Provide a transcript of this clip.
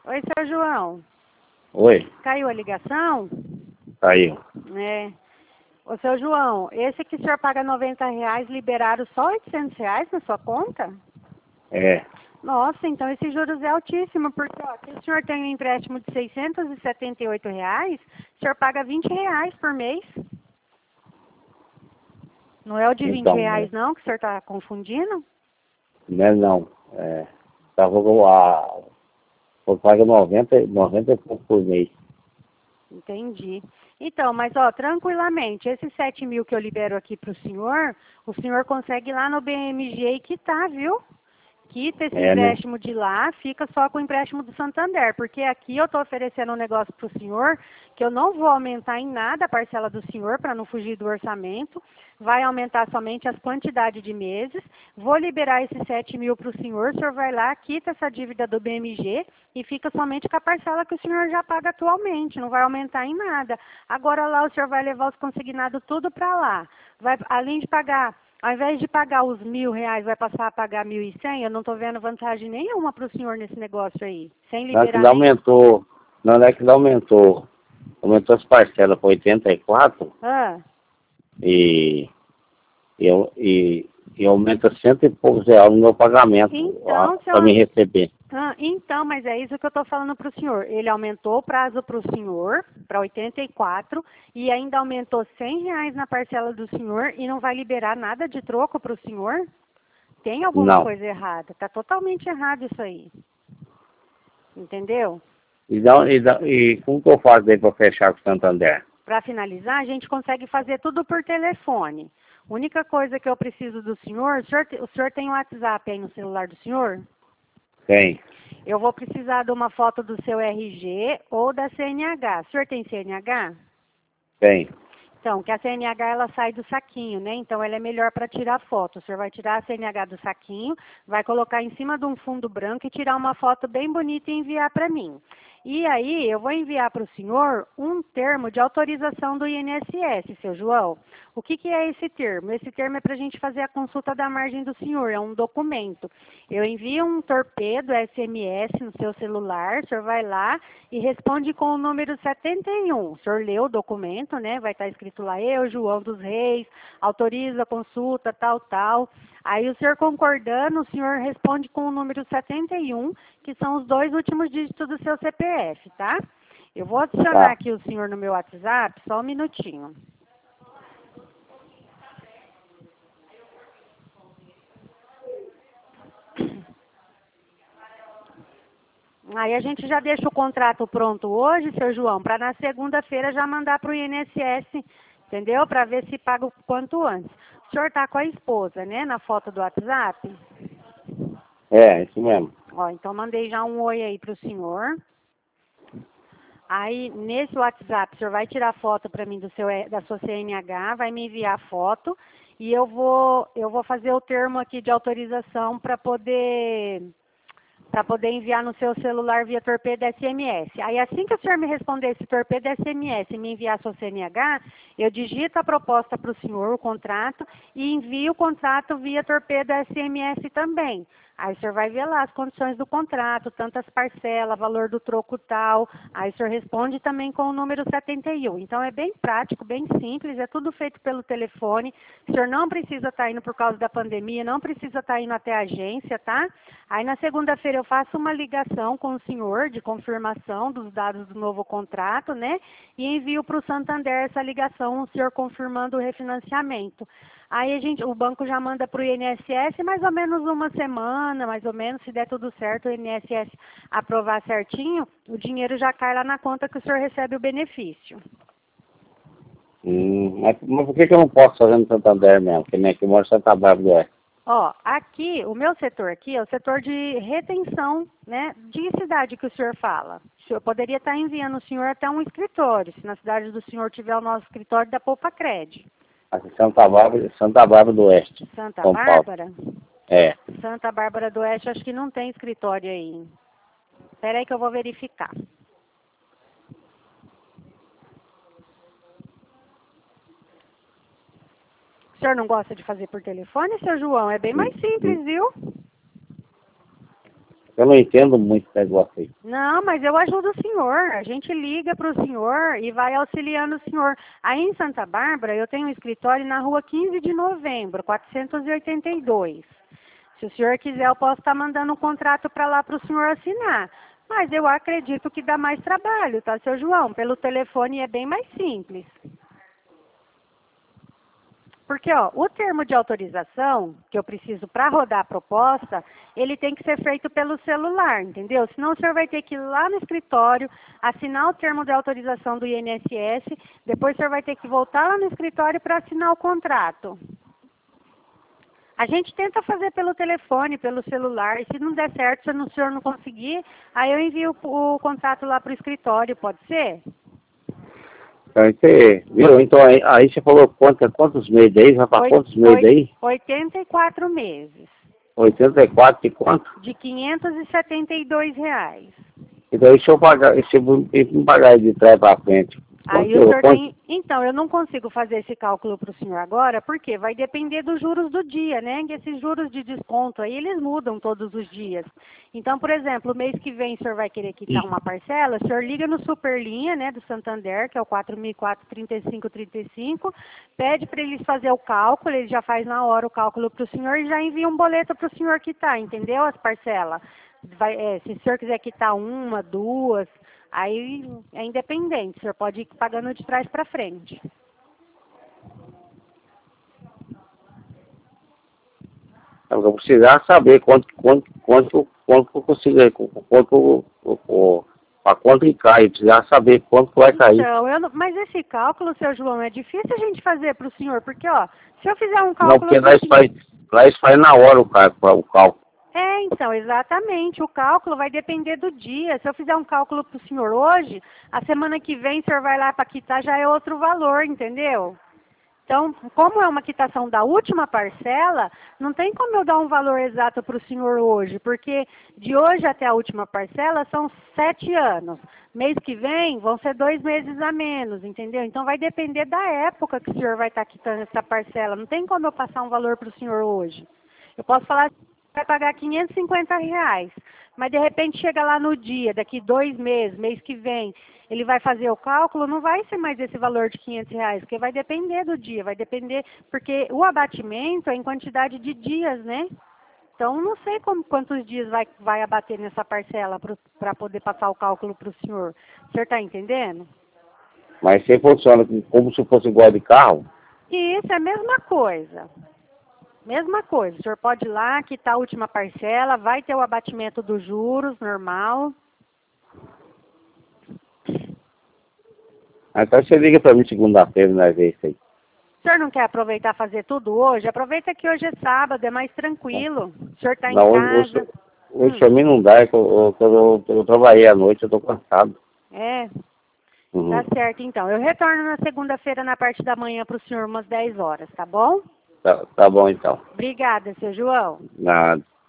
Oi, seu João. Oi, Caiu a ligação? caiu. É. Ô, seu João, esse que o senhor paga R$ 90, liberaram só R$ 800 na sua conta? É, Nossa, então esse juros é altíssimo, porque ó, se o senhor tem um empréstimo de R$ 678, o senhor paga R$ 20 por mês. Não é o de R$ 20 então, não, que o senhor está confundindo? não. Tava eu pago 90 e pouco por mês. Entendi. Então, mas ó, tranquilamente, esses 7.000 que eu libero aqui para o senhor consegue ir lá no BMG e quitar, viu? Quita esse É, né? empréstimo de lá, fica só com o empréstimo do Santander, porque aqui eu estou oferecendo um negócio para o senhor, que eu não vou aumentar em nada a parcela do senhor, para não fugir do orçamento, vai aumentar somente as quantidades de meses, vou liberar esses 7.000 para o senhor vai lá, quita essa dívida do BMG e fica somente com a parcela que o senhor já paga atualmente, não vai aumentar em nada. Agora lá o senhor vai levar os consignados tudo para lá, vai, além de pagar. Ao invés de pagar os R$ 1.000, vai passar a pagar 1.100. Eu não estou vendo vantagem nenhuma para o senhor nesse negócio aí. Sem Não é que liberar ele nem... aumentou, não é que ele aumentou. Aumentou as parcelas para 84 Ah, e, e aumenta cento e poucos reais no meu pagamento então, para me receber. então, mas é isso que eu estou falando para o senhor. Ele aumentou o prazo para o senhor, para 84, e ainda aumentou R$ 100 na parcela do senhor e não vai liberar nada de troco para o senhor? Tem alguma Não. coisa errada. Está totalmente errado isso aí. Entendeu? E como que eu faço daí para fechar com o Santander? Para finalizar, a gente consegue fazer tudo por telefone. A única coisa que eu preciso do senhor, o senhor tem o WhatsApp aí no celular do senhor? Tem, Eu vou precisar de uma foto do seu RG ou da CNH. O senhor tem CNH? tem. Então, que a CNH ela sai do saquinho, né? Então ela é melhor para tirar foto. O senhor vai tirar a CNH do saquinho, vai colocar em cima de um fundo branco e tirar uma foto bem bonita e enviar para mim. E aí eu vou enviar para o senhor um termo de autorização do INSS, seu João. O que é esse termo? Esse termo é para a gente fazer a consulta da margem do senhor, é um documento. Eu envio um torpedo SMS no seu celular, o senhor vai lá e responde com o número 71. O senhor lê o documento, né? Vai estar escrito lá, eu, João dos Reis, autorizo a consulta, tal, tal. Aí o senhor concordando, o senhor responde com o número 71, que são os 2 últimos dígitos do seu CPF, tá? Eu vou adicionar Tá. aqui o senhor no meu WhatsApp, só um minutinho. Aí a gente já deixa o contrato pronto hoje, seu João, para na segunda-feira já mandar para o INSS, entendeu? Para ver se paga o quanto antes. O senhor está com a esposa, né, na foto do WhatsApp? É, isso mesmo. Ó, então mandei já um oi aí para o senhor. Aí, nesse WhatsApp, o senhor vai tirar foto para mim da sua CNH, vai me enviar a foto e eu vou fazer o termo aqui de autorização para poder enviar no seu celular via torpedo SMS. Aí, assim que o senhor me responder esse torpedo SMS e me enviar a sua CNH, eu digito a proposta para o senhor, o contrato, e envio o contrato via torpedo SMS também. Aí o senhor vai ver lá as condições do contrato, tantas parcelas, valor do troco tal. Aí o senhor responde também com o número 71. Então é bem prático, bem simples, é tudo feito pelo telefone. O senhor não precisa estar indo por causa da pandemia, não precisa estar indo até a agência, tá? Aí na segunda-feira eu faço uma ligação com o senhor de confirmação dos dados do novo contrato, né? E envio para o Santander essa ligação, o senhor confirmando o refinanciamento. Aí o banco já manda para o INSS mais ou menos uma semana, mais ou menos, se der tudo certo, o INSS aprovar certinho, o dinheiro já cai lá na conta que o senhor recebe o benefício. Mas por que eu não posso fazer no Santander mesmo? Que nem aqui eu moro em Santa Bárbara do Oeste. Ó, aqui, o meu setor aqui é o setor de retenção, né, de cidade que o senhor fala. O senhor poderia estar enviando o senhor até um escritório, se na cidade do senhor tiver o nosso escritório da Poupa-Cred. Aqui em Santa Bárbara do Oeste, Santa São Paulo. Bárbara? É. Santa Bárbara do Oeste, acho que não tem escritório aí. Espera aí que eu vou verificar. O senhor não gosta de fazer por telefone, seu João? É bem mais simples, viu? Eu não entendo muito esse negócio aí. Não, mas eu ajudo o senhor. A gente liga para o senhor e vai auxiliando o senhor. Aí em Santa Bárbara, eu tenho um escritório na rua 15 de novembro, 482. Se o senhor quiser, eu posso estar mandando um contrato para lá para o senhor assinar. Mas eu acredito que dá mais trabalho, tá, seu João? Pelo telefone é bem mais simples. Porque, ó, o termo de autorização que eu preciso para rodar a proposta, ele tem que ser feito pelo celular, entendeu? Senão o senhor vai ter que ir lá no escritório, assinar o termo de autorização do INSS, depois o senhor vai ter que voltar lá no escritório para assinar o contrato. A gente tenta fazer pelo telefone, pelo celular, e se não der certo, se o senhor não conseguir, aí eu envio o contrato lá para o escritório, pode ser? Então, viu? Então aí você falou quantos meses aí? Vai para quantos meses aí? 84 meses. 84 de quanto? De R$ 572. Então, se eu me pagar de trás para frente, Aí o senhor tem... Então, eu não consigo fazer esse cálculo para o senhor agora, porque vai depender dos juros do dia, né? Que esses juros de desconto aí, eles mudam todos os dias. Então, por exemplo, o mês que vem o senhor vai querer quitar uma parcela, o senhor liga no Superlinha, né, do Santander, que é o 4004-3535, pede para eles fazer o cálculo, ele já faz na hora o cálculo para o senhor e já envia um boleto para o senhor quitar, entendeu? As parcelas. Se o senhor quiser quitar uma, duas... Aí é independente, o senhor pode ir pagando de trás para frente. Eu precisava saber quanto eu consigo, para quanto que cai, eu precisava saber quanto que vai cair. Então, mas esse cálculo, seu João, é difícil a gente fazer para o senhor, porque, ó, se eu fizer um cálculo... Não, porque nós faz na hora o cálculo. Então, exatamente. O cálculo vai depender do dia. Se eu fizer um cálculo para o senhor hoje, a semana que vem o senhor vai lá para quitar, já é outro valor, entendeu? Então, como é uma quitação da última parcela, não tem como eu dar um valor exato para o senhor hoje, porque de hoje até a última parcela são 7 anos. Mês que vem vão ser 2 meses a menos, entendeu? Então, vai depender da época que o senhor vai estar quitando essa parcela. Não tem como eu passar um valor para o senhor hoje. Eu posso falar... vai pagar R$ 550, mas de repente chega lá no dia, daqui 2 meses, mês que vem, ele vai fazer o cálculo, não vai ser mais esse valor de R$ 500, porque vai depender do dia, vai depender, porque o abatimento é em quantidade de dias, né? Então, não sei quantos dias vai abater nessa parcela para poder passar o cálculo para o senhor. O senhor está entendendo? Mas se funciona como se fosse igual de carro? Isso, é a mesma coisa. Mesma coisa, o senhor pode ir lá, quitar a última parcela, vai ter o abatimento dos juros, normal. Então você liga para mim segunda-feira, nós vemos isso aí. O senhor não quer aproveitar e fazer tudo hoje? Aproveita que hoje é sábado, é mais tranquilo. O senhor está em casa. Hoje para mim não dá, eu trabalhei à noite, eu estou cansado. É? Uhum. Tá certo, então. Eu retorno na segunda-feira, na parte da manhã, para o senhor, umas 10 horas, tá bom? Tá bom, então. Obrigada, seu João. Nada.